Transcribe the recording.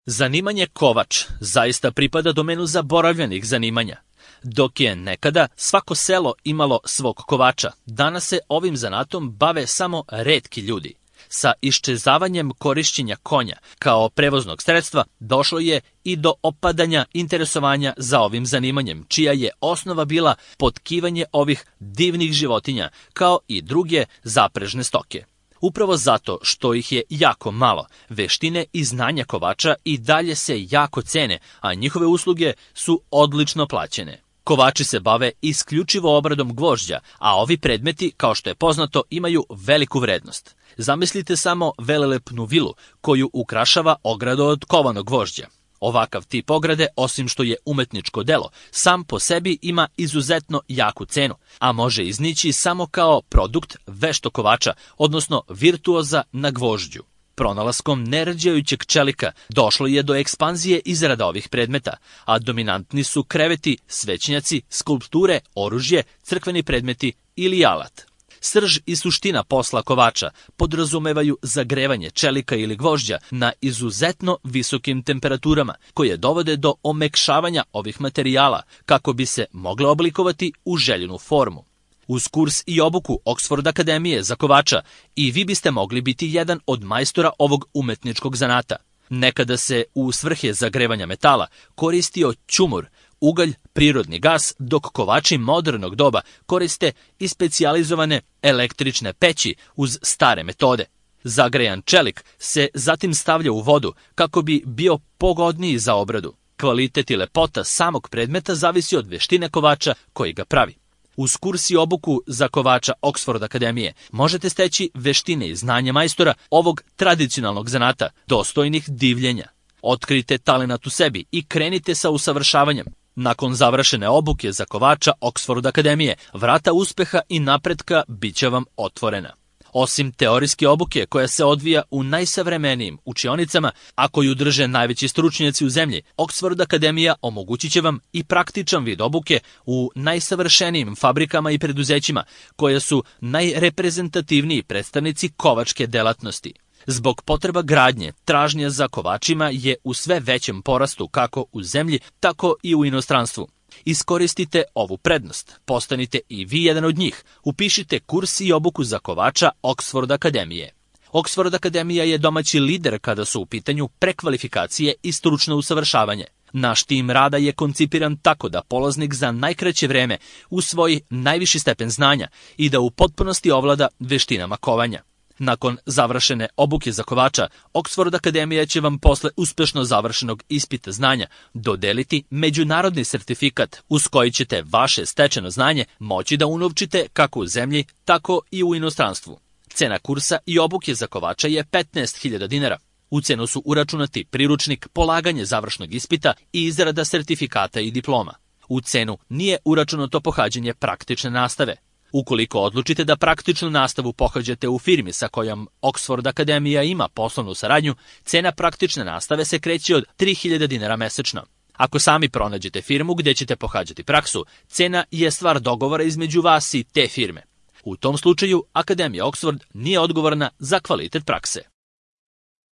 Zanimanje kovač zaista pripada domenu zaboravljenih zanimanja. Dok je nekada svako selo imalo svog kovača, danas se ovim zanatom bave samo retki ljudi. Sa iščezavanjem korišćenja konja kao prevoznog sredstva došlo je i do opadanja interesovanja za ovim zanimanjem, čija je osnova bila potkivanje ovih divnih životinja kao i druge zaprežne stoke. Upravo zato što ih je jako malo, veštine i znanja kovača i dalje se jako cene, a njihove usluge su odlično plaćene. Kovači se bave isključivo obradom gvožđa, a ovi predmeti, kao što je poznato, imaju veliku vrednost. Zamislite samo velelepnu vilu koju ukrašava ograda od kovanog gvožđa. Ovakav tip ograde, osim što je umetničko delo, sam po sebi ima izuzetno jaku cenu, a može iznići samo kao produkt veštokovača, odnosno virtuoza na gvožđu. Pronalaskom nerđajućeg čelika došlo je do ekspanzije izrada ovih predmeta, a dominantni su kreveti, svećnjaci, skulpture, oružje, crkveni predmeti ili alat. Srž i suština posla kovača podrazumevaju zagrevanje čelika ili gvožđa na izuzetno visokim temperaturama, koje dovode do omekšavanja ovih materijala kako bi se mogle oblikovati u željenu formu. Uz kurs i obuku Oxford Akademije za kovača i vi biste mogli biti jedan od majstora ovog umetničkog zanata. Nekada se u svrhe zagrevanja metala koristio ćumur, ugalj, prirodni gas, dok kovači modernog doba koriste i specijalizovane električne peći uz stare metode. Zagrejan čelik se zatim stavlja u vodu kako bi bio pogodniji za obradu. Kvalitet i lepota samog predmeta zavisi od veštine kovača koji ga pravi. Uz kurs i obuku za kovača Oxford Akademije možete steći veštine i znanje majstora ovog tradicionalnog zanata, dostojnih divljenja. Otkrite talenat u sebi i krenite sa usavršavanjem. Nakon završene obuke za kovača Oxford Akademije, vrata uspeha i napretka bit će vam otvorena. Osim teorijske obuke koja se odvija u najsavremenijim učionicama, a koju drže najveći stručnjaci u zemlji, Oxford Akademija omogućit će vam i praktičan vid obuke u najsavršenijim fabrikama i preduzećima, koje su najreprezentativniji predstavnici kovačke delatnosti. Zbog potreba gradnje, tražnja za kovačima je u sve većem porastu kako u zemlji, tako i u inostranstvu. Iskoristite ovu prednost, postanite i vi jedan od njih, upišite kurs i obuku za kovača Oxford Akademije. Oxford Akademija je domaći lider kada su u pitanju prekvalifikacije i stručno usavršavanje. Naš tim rada je koncipiran tako da polaznik za najkraće vreme usvoji najviši stepen znanja i da u potpunosti ovlada veštinama kovanja. Nakon završene obuke za kovača, Oxford Akademija će vam posle uspešno završenog ispita znanja dodeliti međunarodni sertifikat uz koji ćete vaše stečeno znanje moći da unovčite kako u zemlji, tako i u inostranstvu. Cena kursa i obuke za kovača je 15.000 dinara. U cenu su uračunati priručnik, polaganje završnog ispita i izrada sertifikata i diploma. U cenu nije uračunato pohađanje praktične nastave. Ukoliko odlučite da praktičnu nastavu pohađate u firmi sa kojom Oxford Akademija ima poslovnu saradnju, cena praktične nastave se kreće od 3.000 dinara mesečno. Ako sami pronađete firmu gdje ćete pohađati praksu, cena je stvar dogovora između vas i te firme. U tom slučaju, Akademija Oxford nije odgovorna za kvalitet prakse.